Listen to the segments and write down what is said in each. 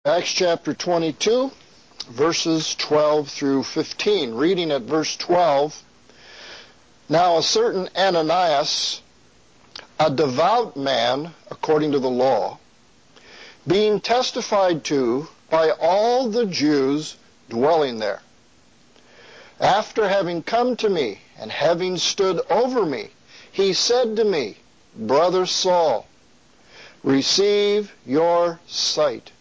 Acts chapter 22, verses 12 through 15. Reading at verse 12, Now a certain Ananias, a devout man according to the law, being testified to by all the Jews dwelling there, after having come to me and having stood over me, he said to me, Brother Saul, receive your sight.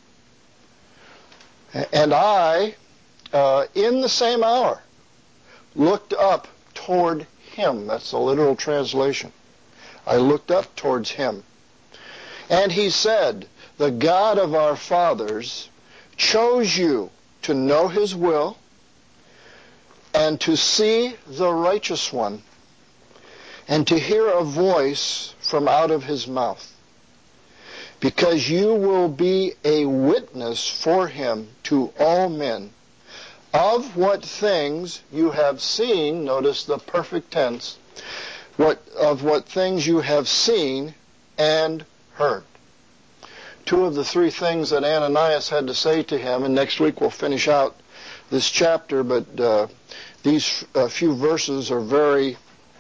And I, in the same hour, looked up toward him. That's the literal translation. I looked up towards him. And he said, The God of our fathers chose you to know his will and to see the righteous one and to hear a voice from out of his mouth, because you will be a witness for him to all men of what things you have seen. Notice the perfect tense. Of what things you have seen and heard. Two of the three things that Ananias had to say to him, and next week we'll finish out this chapter, but these few verses are very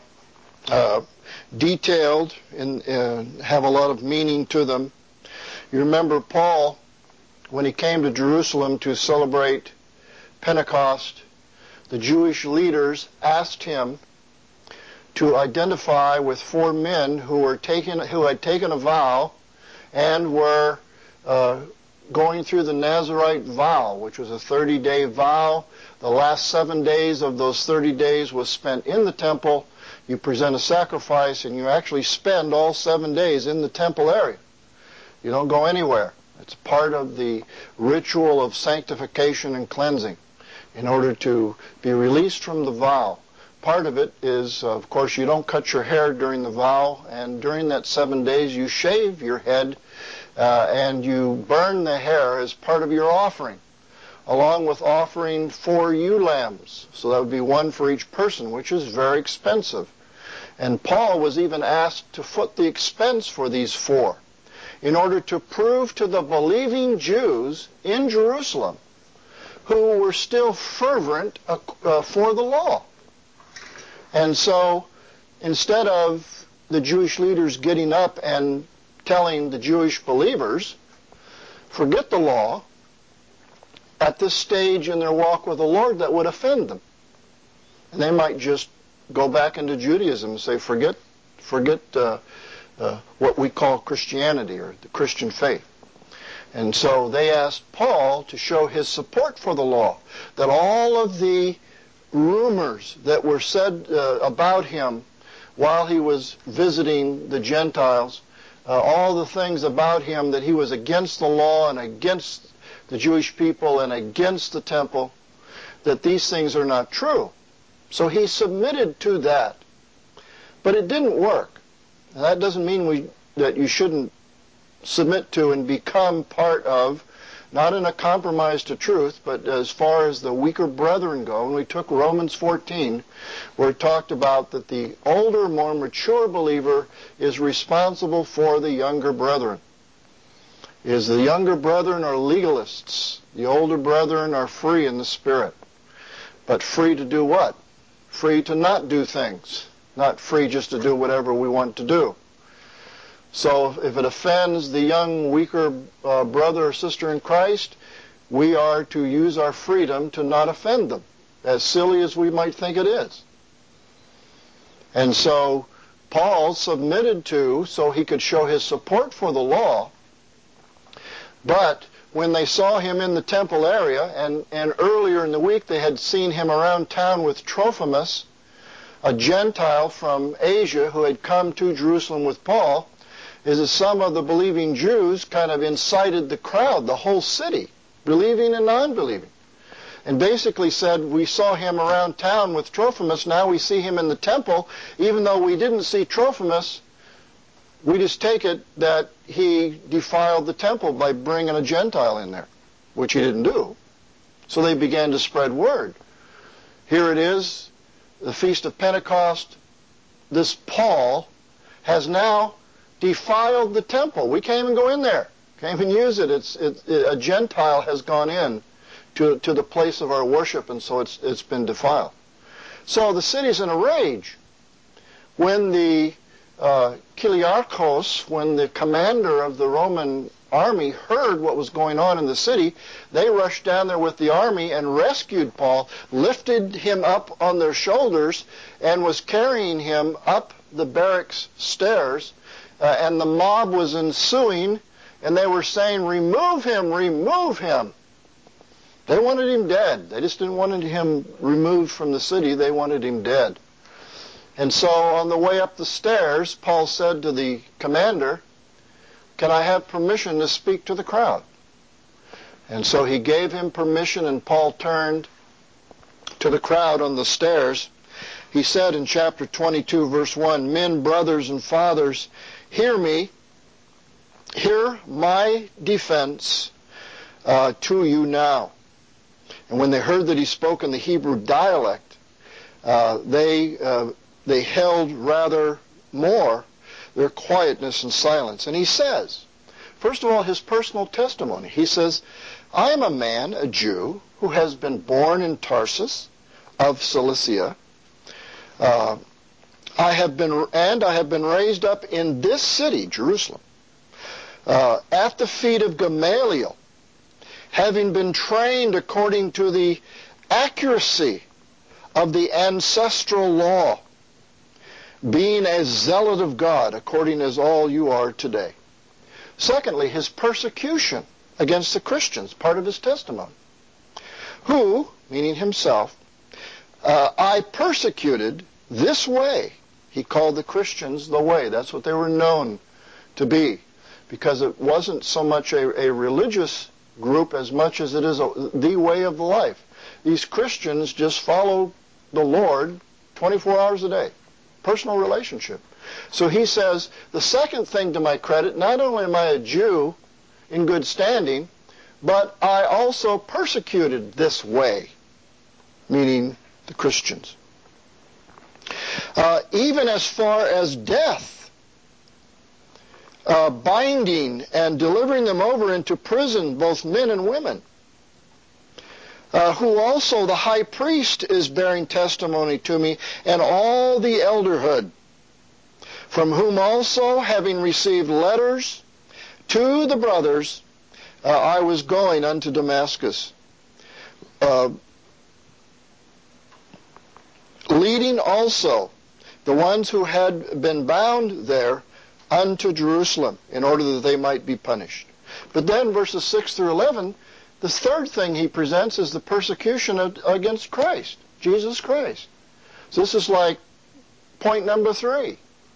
detailed and have a lot of meaning to them. You remember Paul, when he came to Jerusalem to celebrate Pentecost, the Jewish leaders asked him to identify with four men who had taken a vow and were going through the Nazirite vow, which was a 30-day vow. The last 7 days of those 30 days was spent in the temple. You present a sacrifice, and you actually spend all 7 days in the temple area. You don't go anywhere. It's part of the ritual of sanctification and cleansing in order to be released from the vow. Part of it is, of course, you don't cut your hair during the vow, and during that 7 days you shave your head and you burn the hair as part of your offering, along with offering 4 ewe lambs. So that would be one for each person, which is very expensive. And Paul was even asked to foot the expense for these 4, in order to prove to the believing Jews in Jerusalem, who were still fervent for the law. And so, instead of the Jewish leaders getting up and telling the Jewish believers, forget the law, at this stage in their walk with the Lord, that would offend them. And they might just go back into Judaism and say, forget what we call Christianity, or the Christian faith. And so they asked Paul to show his support for the law, that all of the rumors that were said about him while he was visiting the Gentiles, all the things about him that he was against the law and against the Jewish people and against the temple, that these things are not true. So he submitted to that. But it didn't work. Now, that doesn't mean that you shouldn't submit to and become part of, not in a compromise to truth, but as far as the weaker brethren go. And we took Romans 14, where it talked about that the older, more mature believer is responsible for the younger brethren. The younger brethren are legalists. The older brethren are free in the Spirit. But free to do what? Free to not do things. Not free just to do whatever we want to do. So if it offends the young, weaker brother or sister in Christ, we are to use our freedom to not offend them, as silly as we might think it is. And so Paul submitted to, so he could show his support for the law. But when they saw him in the temple area, and earlier in the week they had seen him around town with Trophimus, a Gentile from Asia who had come to Jerusalem with Paul, is that some of the believing Jews kind of incited the crowd, the whole city, believing and non-believing, and basically said, we saw him around town with Trophimus, now we see him in the temple. Even though we didn't see Trophimus, we just take it that he defiled the temple by bringing a Gentile in there, which he didn't do. So they began to spread word. Here it is, the Feast of Pentecost. This Paul has now defiled the temple. We can't even go in there. Can't even use it. A Gentile has gone in to the place of our worship, and so it's been defiled. So the city's in a rage. When the Kiliarchos, when the commander of the Roman army heard what was going on in the city, they rushed down there with the army and rescued Paul, lifted him up on their shoulders, and was carrying him up the barracks stairs, and the mob was ensuing, and they were saying, "Remove him, remove him." They wanted him dead. They just didn't want him removed from the city. They wanted him dead. And so on the way up the stairs, Paul said to the commander, "Can I have permission to speak to the crowd?" And so he gave him permission, and Paul turned to the crowd on the stairs. He said in chapter 22, verse 1, "Men, brothers, and fathers, hear me. Hear my defense to you now." And when they heard that he spoke in the Hebrew dialect, they held rather more their quietness and silence. And he says, first of all, his personal testimony. He says, "I am a man, a Jew, who has been born in Tarsus of Cilicia. I have been raised up in this city, Jerusalem, at the feet of Gamaliel, having been trained according to the accuracy of the ancestral law, being a zealot of God, according as all you are today." Secondly, his persecution against the Christians, part of his testimony. "Who," meaning himself, "I persecuted this way." He called the Christians the way. That's what they were known to be, because it wasn't so much a religious group as much as it is the way of life. These Christians just follow the Lord 24 hours a day. Personal relationship. So he says, the second thing to my credit, not only am I a Jew in good standing, but I also persecuted this way, meaning the Christians. Even as far as death, binding and delivering them over into prison, both men and women, who also the high priest is bearing testimony to me, and all the elderhood, from whom also, having received letters to the brothers, I was going unto Damascus, leading also the ones who had been bound there unto Jerusalem, in order that they might be punished. But then verses 6 through 11, the third thing he presents is the persecution against Christ, Jesus Christ. So this is like point number 3.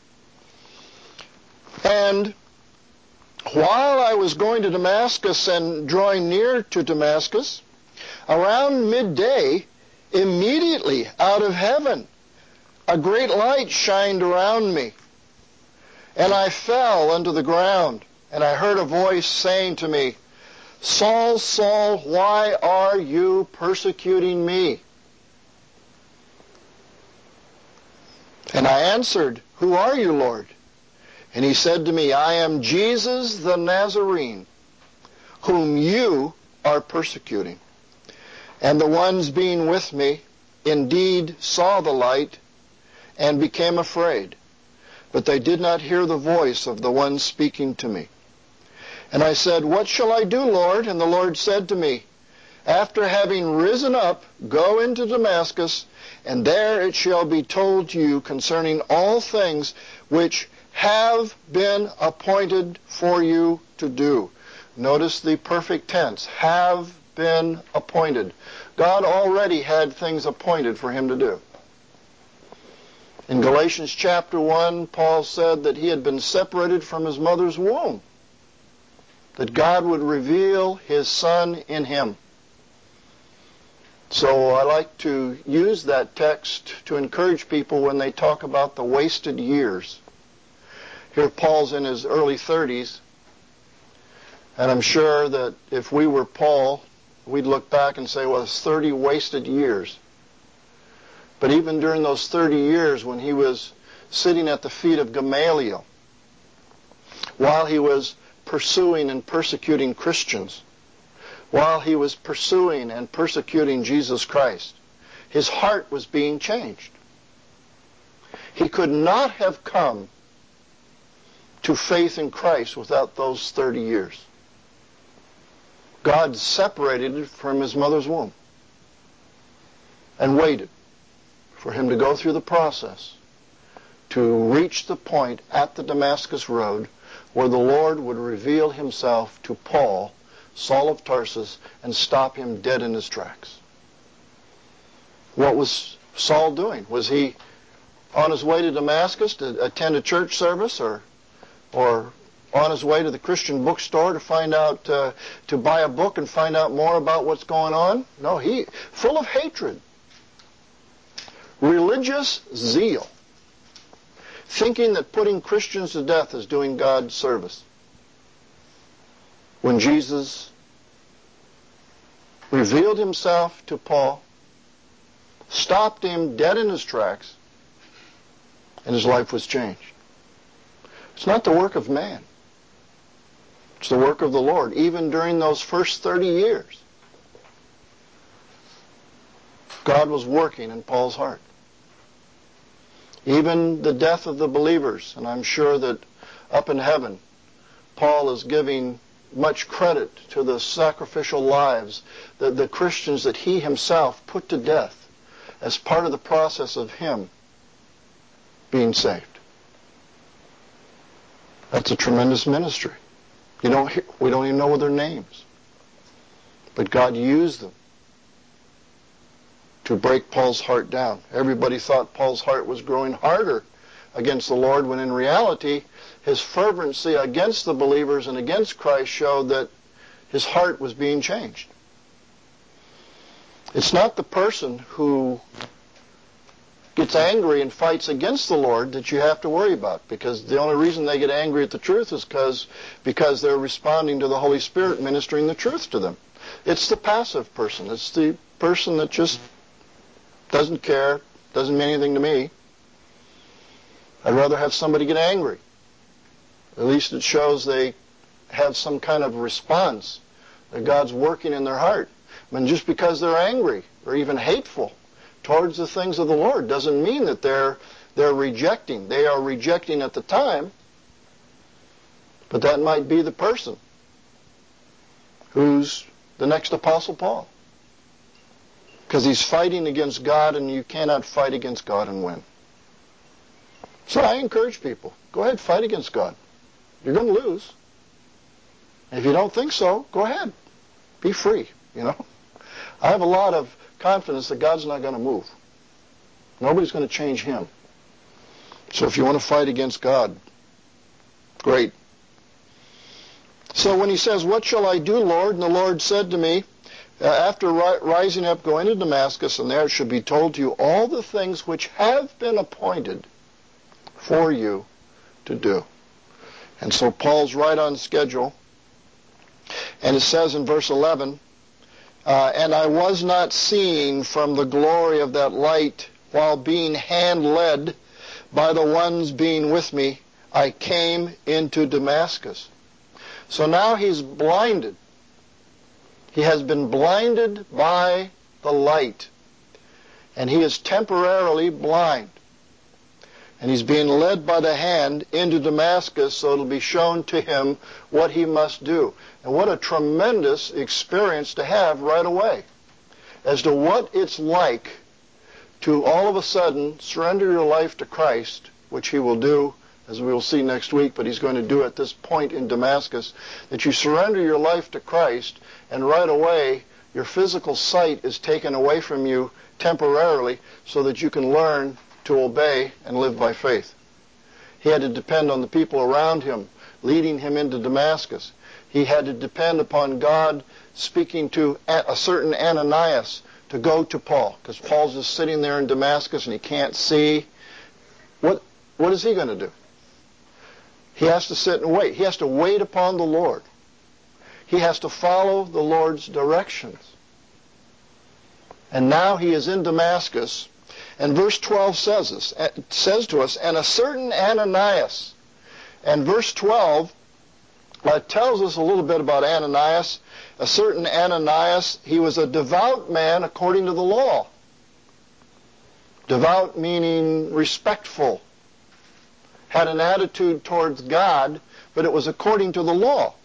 "And while I was going to Damascus and drawing near to Damascus, around midday, immediately out of heaven, a great light shined around me. And I fell unto the ground, and I heard a voice saying to me, Saul, Saul, why are you persecuting me? And I answered, Who are you, Lord? And he said to me, I am Jesus the Nazarene, whom you are persecuting. And the ones being with me indeed saw the light and became afraid, but they did not hear the voice of the one speaking to me. And I said, What shall I do, Lord? And the Lord said to me, After having risen up, go into Damascus, and there it shall be told to you concerning all things which have been appointed for you to do. Notice the perfect tense, have been appointed. God already had things appointed for him to do. In Galatians chapter 1, Paul said that he had been separated from his mother's womb, that God would reveal his Son in him. So I like to use that text to encourage people when they talk about the wasted years. Here Paul's in his early 30s, and I'm sure that if we were Paul, we'd look back and say, well, it's 30 wasted years. But even during those 30 years when he was sitting at the feet of Gamaliel, while he was pursuing and persecuting Christians, while he was pursuing and persecuting Jesus Christ, his heart was being changed. He could not have come to faith in Christ without those 30 years. God separated it from his mother's womb and waited for him to go through the process to reach the point at the Damascus Road where the Lord would reveal himself to Paul, Saul of Tarsus, and stop him dead in his tracks. What was Saul doing? Was he on his way to Damascus to attend a church service, or on his way to the Christian bookstore to find out, to buy a book and find out more about what's going on? No, he full of hatred, religious zeal, thinking that putting Christians to death is doing God service. When Jesus revealed himself to Paul, stopped him dead in his tracks, and his life was changed. It's not the work of man. It's the work of the Lord, even during those first 30 years. God was working in Paul's heart. Even the death of the believers, and I'm sure that up in heaven, Paul is giving much credit to the sacrificial lives, the Christians that he himself put to death as part of the process of him being saved. That's a tremendous ministry. We don't even know their names. But God used them to break Paul's heart down. Everybody thought Paul's heart was growing harder against the Lord, when in reality, his fervency against the believers and against Christ showed that his heart was being changed. It's not the person who gets angry and fights against the Lord that you have to worry about, because the only reason they get angry at the truth is because they're responding to the Holy Spirit ministering the truth to them. It's the passive person. It's the person that just doesn't care, doesn't mean anything to me. I'd rather have somebody get angry. At least it shows they have some kind of response, that God's working in their heart. I mean, just because they're angry or even hateful towards the things of the Lord doesn't mean that they're rejecting. They are rejecting at the time, but that might be the person who's the next Apostle Paul. Because he's fighting against God, and you cannot fight against God and win. So I encourage people, go ahead, fight against God. You're going to lose. And if you don't think so, go ahead. Be free, I have a lot of confidence that God's not going to move. Nobody's going to change him. So if you want to fight against God, great. So when he says, "What shall I do, Lord?" And the Lord said to me, after rising up, go into Damascus, and there it should be told to you all the things which have been appointed for you to do. And so Paul's right on schedule. And it says in verse 11, and I was not seeing from the glory of that light, while being hand-led by the ones being with me, I came into Damascus. So now he's blinded. He has been blinded by the light. And he is temporarily blind. And he's being led by the hand into Damascus, so it'll be shown to him what he must do. And what a tremendous experience to have right away, as to what it's like to all of a sudden surrender your life to Christ, which he will do, as we will see next week, but he's going to do at this point in Damascus, that you surrender your life to Christ, and right away your physical sight is taken away from you temporarily so that you can learn to obey and live by faith. He had to depend on the people around him, leading him into Damascus. He had to depend upon God speaking to a certain Ananias to go to Paul, because Paul's just sitting there in Damascus and he can't see. What is he going to do? He has to sit and wait. He has to wait upon the Lord. He has to follow the Lord's directions. And now he is in Damascus. And verse 12 says to us, and a certain Ananias. And verse 12 tells us a little bit about Ananias. A certain Ananias, he was a devout man according to the law. Devout meaning respectful. Had an attitude towards God, but it was according to the law.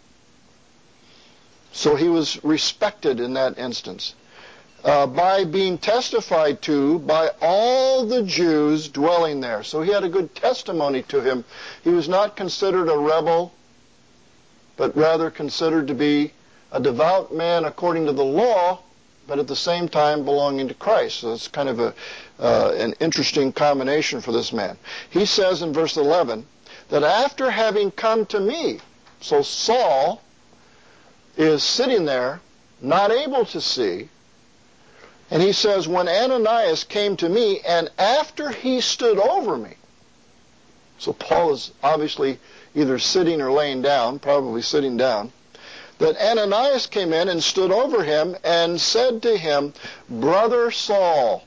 So he was respected in that instance. By being testified to by all the Jews dwelling there. So he had a good testimony to him. He was not considered a rebel, but rather considered to be a devout man according to the law, but at the same time belonging to Christ. So it's kind of an interesting combination for this man. He says in verse 11 that after having come to me, so Saul is sitting there, not able to see, and he says, when Ananias came to me, and after he stood over me, so Paul is obviously either sitting or laying down, probably sitting down, that Ananias came in and stood over him and said to him, Brother Saul,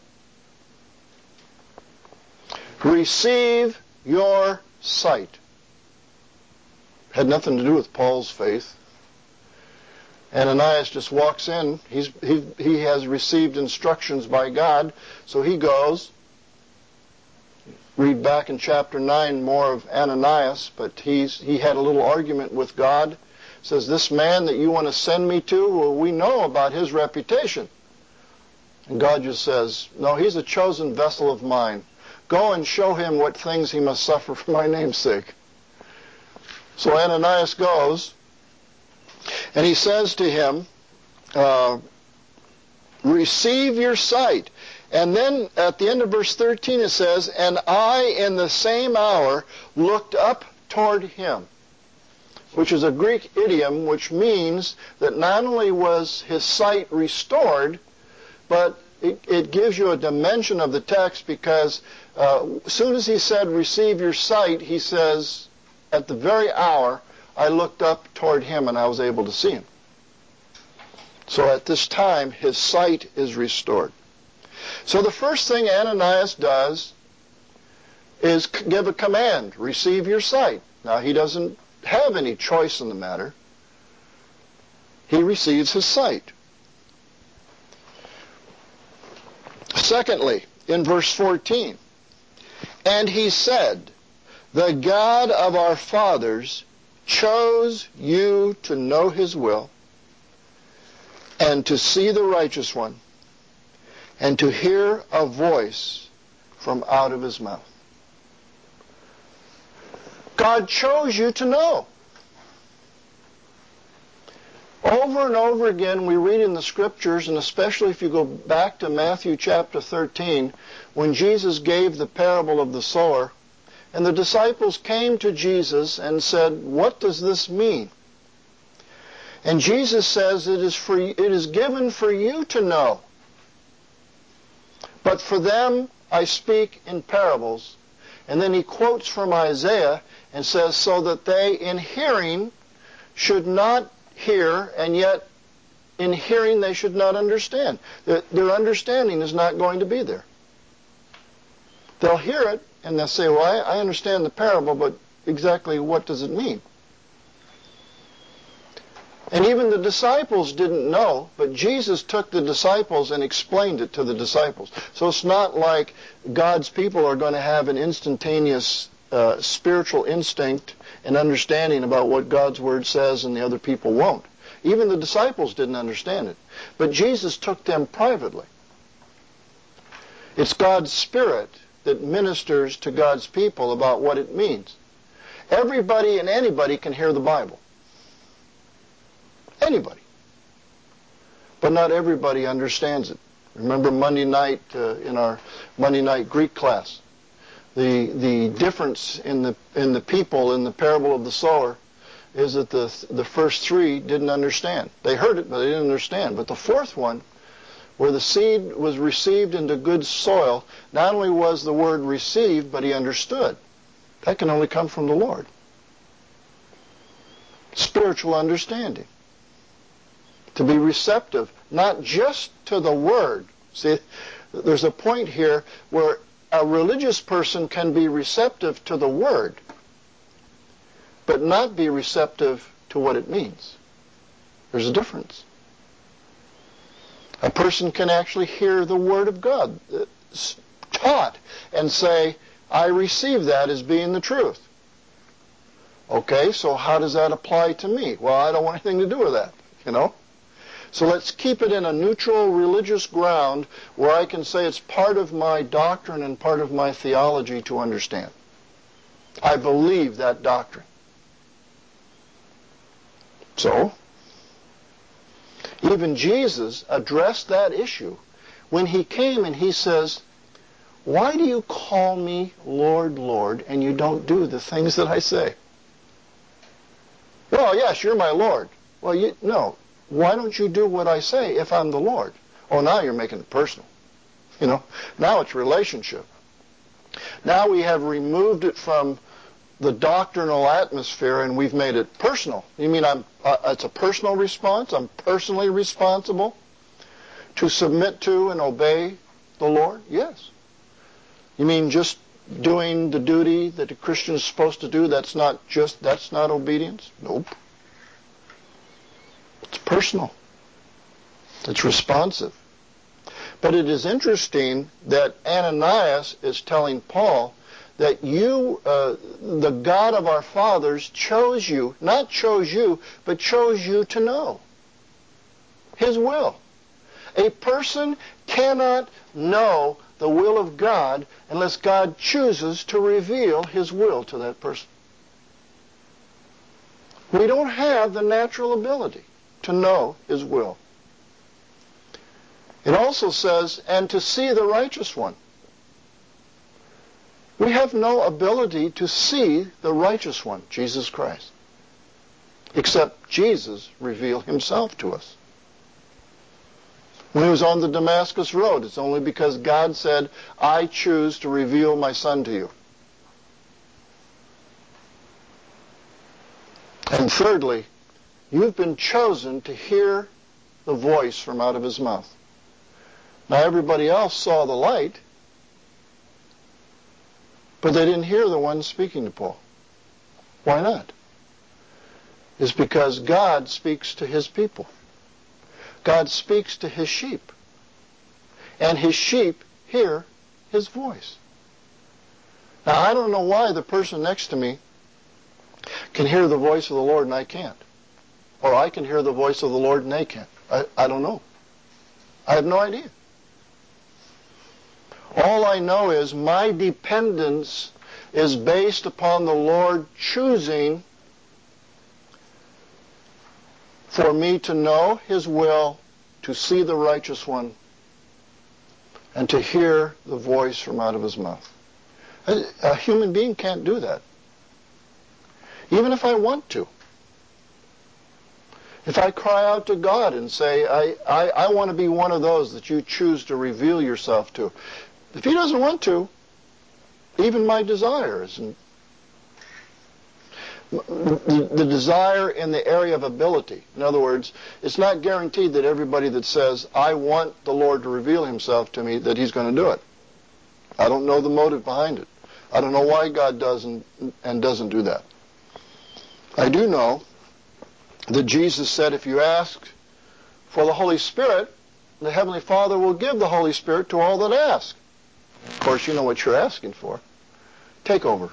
receive your sight. Had nothing to do with Paul's faith. Ananias just walks in. He has received instructions by God, so he goes. Read back in chapter 9 more of Ananias, but he had a little argument with God. Says, this man that you want to send me to, well, we know about his reputation. And God just says, no, he's a chosen vessel of mine. Go and show him what things he must suffer for my name's sake. So Ananias goes, and he says to him, receive your sight. And then at the end of verse 13 it says, and I in the same hour looked up toward him, which is a Greek idiom which means that not only was his sight restored, but it gives you a dimension of the text, because as soon as he said, receive your sight, he says, at the very hour, I looked up toward him and I was able to see him. So at this time, his sight is restored. So the first thing Ananias does is give a command, receive your sight. Now, he doesn't have any choice in the matter. He receives his sight. Secondly, in verse 14, and he said, the God of our fathers chose you to know his will, and to see the righteous one, and to hear a voice from out of his mouth. God chose you to know. Over and over again we read in the Scriptures, and especially if you go back to Matthew chapter 13, when Jesus gave the parable of the sower, and the disciples came to Jesus and said, what does this mean? And Jesus says, it is given for you to know. But for them I speak in parables. And then he quotes from Isaiah and says, so that they in hearing should not hear, and yet in hearing they should not understand. Their understanding is not going to be there. They'll hear it, and they'll say, well, I understand the parable, but exactly what does it mean? And even the disciples didn't know, but Jesus took the disciples and explained it to the disciples. So it's not like God's people are going to have an instantaneous spiritual instinct and understanding about what God's Word says and the other people won't. Even the disciples didn't understand it. But Jesus took them privately. It's God's Spirit that ministers to God's people about what it means. Everybody and anybody can hear the Bible. Anybody. But not everybody understands it. Remember Monday night in our Monday night Greek class, the difference in the people in the parable of the sower is that the first three didn't understand. They heard it, but they didn't understand. But the fourth one, where the seed was received into good soil, not only was the word received, but he understood. That can only come from the Lord. Spiritual understanding. To be receptive, not just to the Word. See, there's a point here where a religious person can be receptive to the Word, but not be receptive to what it means. There's a difference. A person can actually hear the Word of God taught and say, I receive that as being the truth. Okay, so how does that apply to me? Well, I don't want anything to do with that, So let's keep it in a neutral religious ground where I can say it's part of my doctrine and part of my theology to understand. I believe that doctrine. So, even Jesus addressed that issue when he came and he says, why do you call me Lord, Lord, and you don't do the things that I say? Well, yes, you're my Lord. Well, no. Why don't you do what I say if I'm the Lord? Oh, now you're making it personal. Now it's relationship. Now we have removed it from the doctrinal atmosphere and we've made it personal. You mean it's a personal response? I'm personally responsible to submit to and obey the Lord? Yes. You mean just doing the duty that a Christian is supposed to do? That's not obedience? Nope. It's personal. It's responsive. But it is interesting that Ananias is telling Paul that you, the God of our fathers, chose you, not chose you, but chose you to know His will. A person cannot know the will of God unless God chooses to reveal His will to that person. We don't have the natural ability to know His will. It also says, and to see the righteous one. We have no ability to see the righteous one, Jesus Christ, except Jesus revealed Himself to us. When He was on the Damascus Road, it's only because God said, I choose to reveal my Son to you. And thirdly, you've been chosen to hear the voice from out of His mouth. Now everybody else saw the light, but they didn't hear the one speaking to Paul. Why not? It's because God speaks to His people. God speaks to His sheep. And His sheep hear His voice. Now I don't know why the person next to me can hear the voice of the Lord and I can't. Or I can hear the voice of the Lord and they can't. I don't know. I have no idea. All I know is my dependence is based upon the Lord choosing for me to know His will, to see the righteous one, and to hear the voice from out of His mouth. A human being can't do that. Even if I want to. If I cry out to God and say, I want to be one of those that you choose to reveal yourself to. If He doesn't want to, even my desires, and the desire in the area of ability. In other words, it's not guaranteed that everybody that says, I want the Lord to reveal Himself to me, that He's going to do it. I don't know the motive behind it. I don't know why God does and doesn't do that. I do know that Jesus said, if you ask for the Holy Spirit, the Heavenly Father will give the Holy Spirit to all that ask. Of course, you know what you're asking for. Take over.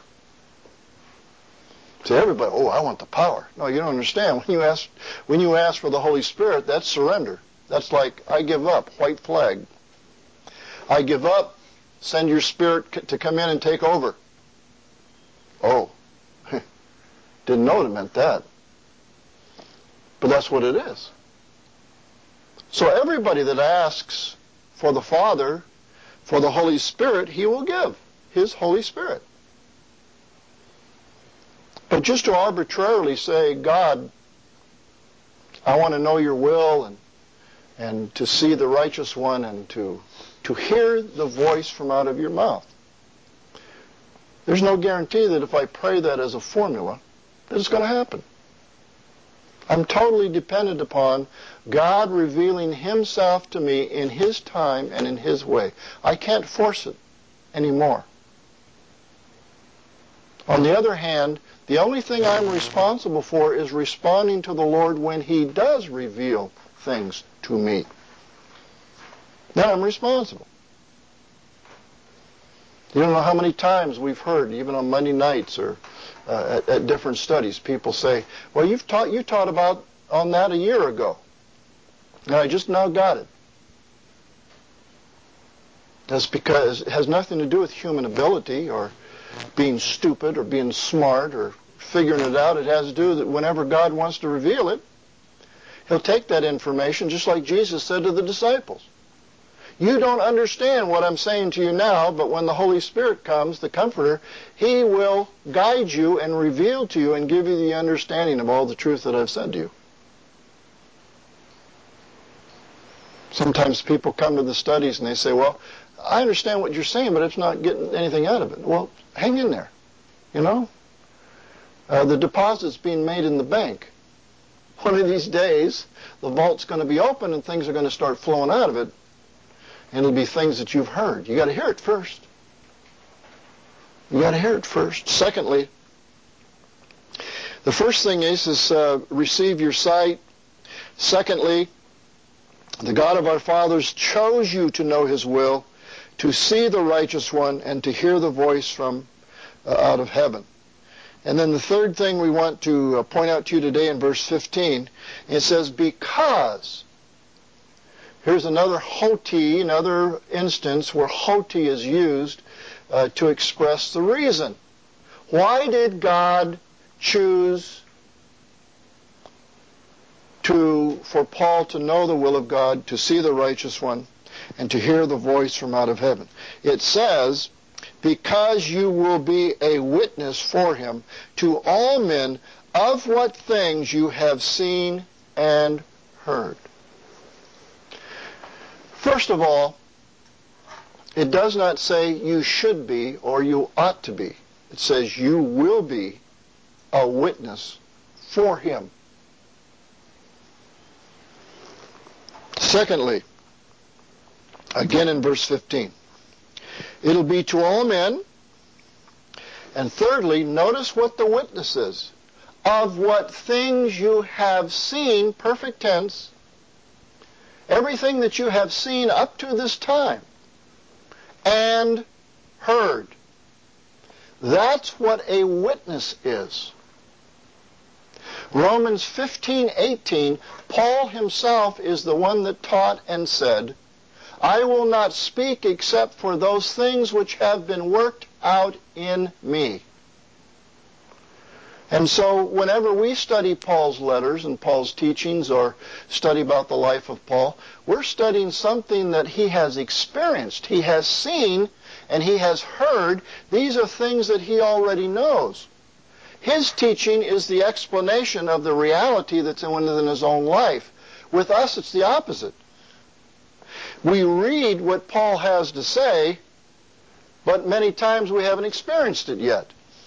To everybody, I want the power. No, you don't understand. When you ask for the Holy Spirit, that's surrender. That's like, I give up, white flag. I give up, send your Spirit to come in and take over. Oh, didn't know it meant that. But that's what it is. So everybody that asks for the Father, for the Holy Spirit, He will give His Holy Spirit. But just to arbitrarily say, God, I want to know your will and to see the righteous one and to hear the voice from out of your mouth. There's no guarantee that if I pray that as a formula, that it's going to happen. I'm totally dependent upon God revealing Himself to me in His time and in His way. I can't force it anymore. On the other hand, The only thing I'm responsible for is responding to the Lord when He does reveal things to me. Then I'm responsible. You don't know how many times we've heard, even on Monday nights or at different studies, people say, well, you taught about on that a year ago. And I just now got it. That's because it has nothing to do with human ability or being stupid or being smart or figuring it out. It has to do that whenever God wants to reveal it, He'll take that information, just like Jesus said to the disciples. You don't understand what I'm saying to you now, but when the Holy Spirit comes, the Comforter, He will guide you and reveal to you and give you the understanding of all the truth that I've said to you. Sometimes people come to the studies and they say, well, I understand what you're saying, but it's not getting anything out of it. Well, hang in there, you know. The deposit's being made in the bank. One of these days, the vault's going to be open and things are going to start flowing out of it. And it'll be things that you've heard. You got to hear it first. You got to hear it first. Secondly, the first thing is receive your sight. Secondly, the God of our fathers chose you to know His will, to see the righteous one, and to hear the voice from out of heaven. And then the third thing we want to point out to you today in verse 15, it says, because. Here's another hoti, another instance where hoti is used to express the reason. Why did God choose for Paul to know the will of God, to see the righteous one, and to hear the voice from out of heaven? It says, because you will be a witness for Him to all men of what things you have seen and heard. First of all, it does not say you should be or you ought to be. It says you will be a witness for Him. Secondly, again in verse 15, it'll be to all men. And thirdly, notice what the witness is. Of what things you have seen, perfect tense, everything that you have seen up to this time and heard. That's what a witness is. Romans 15:18, Paul himself is the one that taught and said, I will not speak except for those things which have been worked out in me. And so whenever we study Paul's letters and Paul's teachings or study about the life of Paul, we're studying something that he has experienced, he has seen, and he has heard. These are things that he already knows. His teaching is the explanation of the reality that's within his own life. With us, it's the opposite. We read what Paul has to say, but many times we haven't experienced it yet.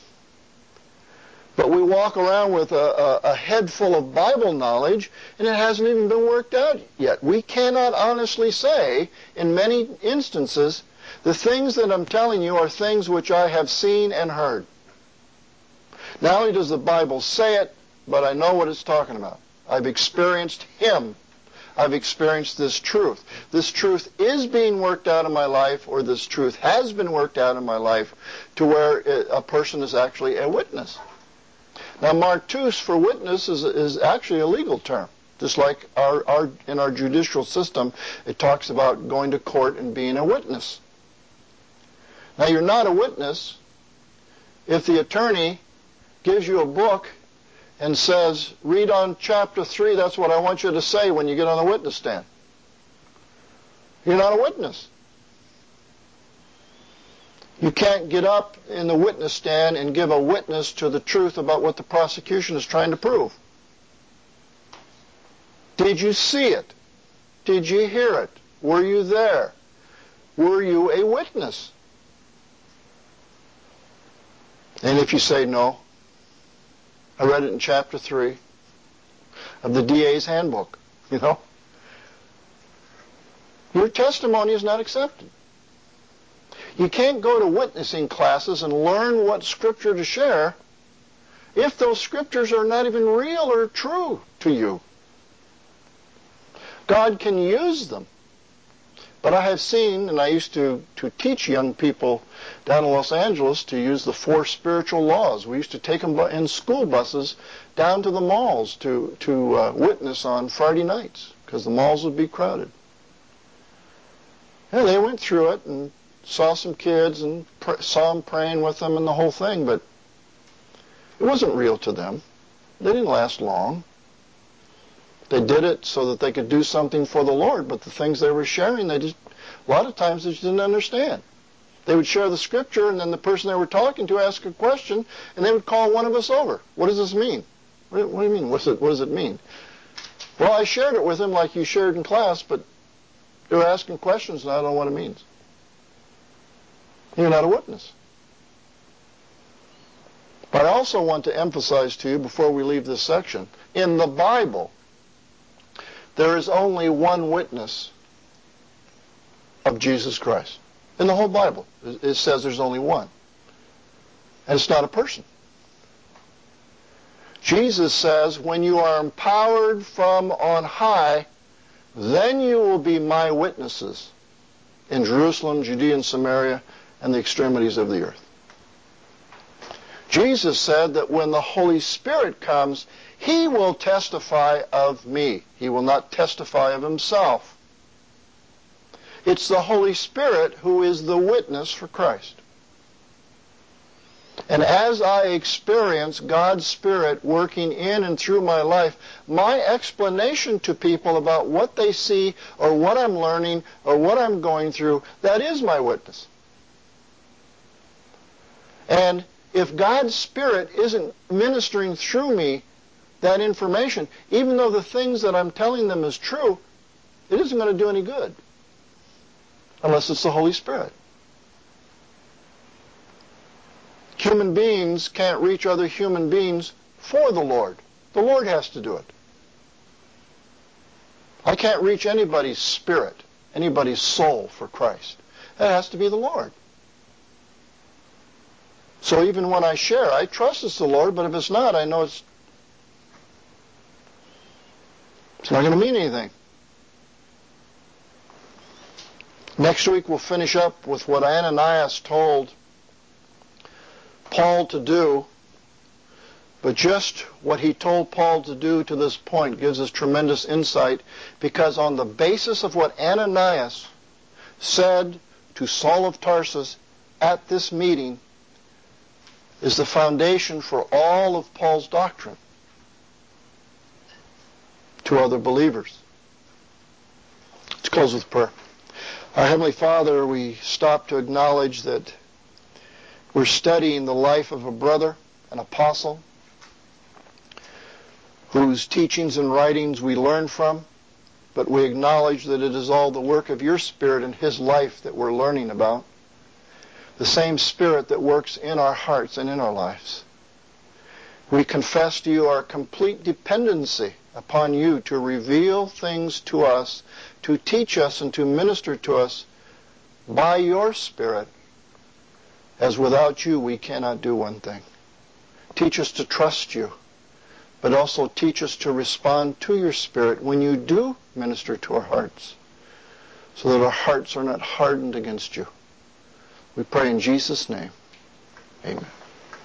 But we walk around with a head full of Bible knowledge, and it hasn't even been worked out yet. We cannot honestly say, in many instances, the things that I'm telling you are things which I have seen and heard. Not only does the Bible say it, but I know what it's talking about. I've experienced Him. I've experienced this truth. This truth is being worked out in my life, or this truth has been worked out in my life, to where a person is actually a witness. Now, martus for witness is actually a legal term. Just like in our judicial system, it talks about going to court and being a witness. Now, you're not a witness if the attorney gives you a book and says, read on chapter 3, that's what I want you to say when you get on the witness stand. You're not a witness. You can't get up in the witness stand and give a witness to the truth about what the prosecution is trying to prove. Did you see it? Did you hear it? Were you there? Were you a witness? And if you say no, I read it in chapter 3 of the DA's handbook, your testimony is not accepted. You can't go to witnessing classes and learn what Scripture to share if those scriptures are not even real or true to you? God can use them. But I have seen, and I used to teach young people down in Los Angeles to use the 4 spiritual laws. We used to take them in school buses down to the malls to witness on Friday nights, because the malls would be crowded. And they went through it and saw some kids and saw them praying with them and the whole thing, but it wasn't real to them. They didn't last long. They did it so that they could do something for the Lord, but the things they were sharing, a lot of times they just didn't understand. They would share the scripture, and then the person they were talking to asked a question, and they would call one of us over. What does this mean? What do you mean? What does it mean? Well, I shared it with them like you shared in class, but they were asking questions, and I don't know what it means. You're not a witness. But I also want to emphasize to you, before we leave this section, in the Bible, there is only one witness of Jesus Christ. In the whole Bible, it says there's only one. And it's not a person. Jesus says, when you are empowered from on high, then you will be my witnesses in Jerusalem, Judea, and Samaria, and the extremities of the earth. Jesus said that when the Holy Spirit comes, He will testify of me. He will not testify of Himself. It's the Holy Spirit who is the witness for Christ. And as I experience God's Spirit working in and through my life, my explanation to people about what they see or what I'm learning or what I'm going through, that is my witness. And if God's Spirit isn't ministering through me that information, even though the things that I'm telling them is true, it isn't going to do any good unless it's the Holy Spirit. Human beings can't reach other human beings for the Lord. The Lord has to do it. I can't reach anybody's spirit, anybody's soul for Christ. That has to be the Lord. So even when I share, I trust it's the Lord, but if it's not, I know it's not going to mean anything. Next week we'll finish up with what Ananias told Paul to do, but just what he told Paul to do to this point gives us tremendous insight, because on the basis of what Ananias said to Saul of Tarsus at this meeting is the foundation for all of Paul's doctrine to other believers. Let's close with prayer. Our Heavenly Father, we stop to acknowledge that we're studying the life of a brother, an apostle, whose teachings and writings we learn from, but we acknowledge that it is all the work of your Spirit and His life that we're learning about, the same Spirit that works in our hearts and in our lives. We confess to you our complete dependency upon you to reveal things to us, to teach us and to minister to us by your Spirit, as without you we cannot do one thing. Teach us to trust you, but also teach us to respond to your Spirit when you do minister to our hearts, so that our hearts are not hardened against you. We pray in Jesus' name. Amen.